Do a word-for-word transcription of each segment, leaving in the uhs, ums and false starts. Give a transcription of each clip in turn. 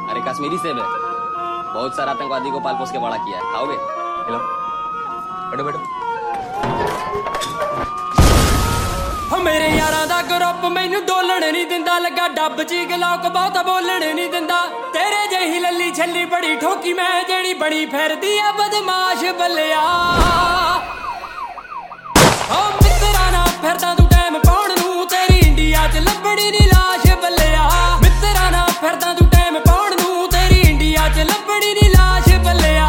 अरे कश्मीरी सेब है, बहुत सारा आतंकवादी को पाल पोस के बड़ा किया है। खाओगे? हेलो, बैठो बैठो। मेरे यारां दा ग्रुप मैनू डोलण नहीं दिंदा, लगा डब च गलौक बहुत बोलण नहीं दिंदा। तेरे जही लली छली बड़ी ठोकी मैं, जेड़ी बड़ी फिरदी आ बदमाश बल्लिया। ओ मित्रा ना फिरदा तू टाइम पाउण नूं, तेरी इंडिया च लभणी नी लाश बल्लिया। मित्रा ना फिरदा तू टाइम पाउण नूं, तेरी इंडिया च लभणी नी लाश बल्लिया।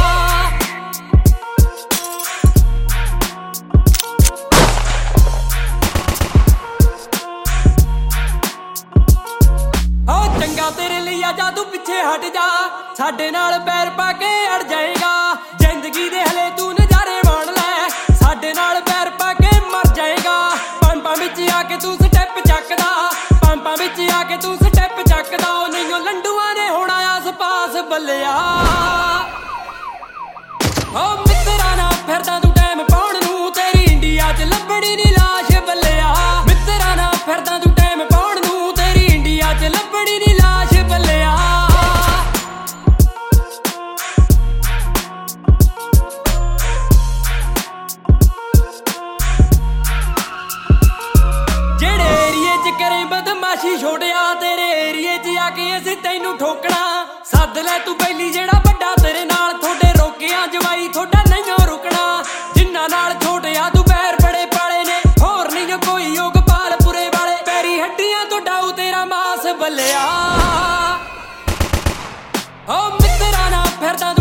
तेरे लिए आजा तू पिछे हट जा, साडे नाल पैर पा के अड़ जाएगा। जिंदगी दे हले तू नजारे माण लै, साडे नाल पैर पा के मर जाएगा। पंपां विच आके तू स्टैप चकदा, पंपां विच आके तू स्टैप चकदा। ओ नहीं लंडूआं ने होना आस पास बल्लिया। ओ मित्रा ना फिरदा तू टाइम पाउण नूं, तेरी इंडिया च लभणी नी लाश बल्लिया। मित्रा ना फिरदा तू टाइम पाउण नूं, तेरी इंडिया च लभणी नी लाश बल्लिया। जेड़े एरिए च करे बदमाशी छोड़िया, तेरे एरिए च आके असीं तैनू ठोकना। सद लै तू पहली जेड़ा बड़ा तेरे नाल, थोड़े रोकिया जवाई थोड़ा नहीं रुकना। जिन्ना नाल छोटिया तू पैर बड़े पाले ने, होर नहीं कोई योग पाल पुरे वाले। पैरी हड्डियां तो डाऊ तेरा मास बल्लिया। ओ मित्रा ना फिरदा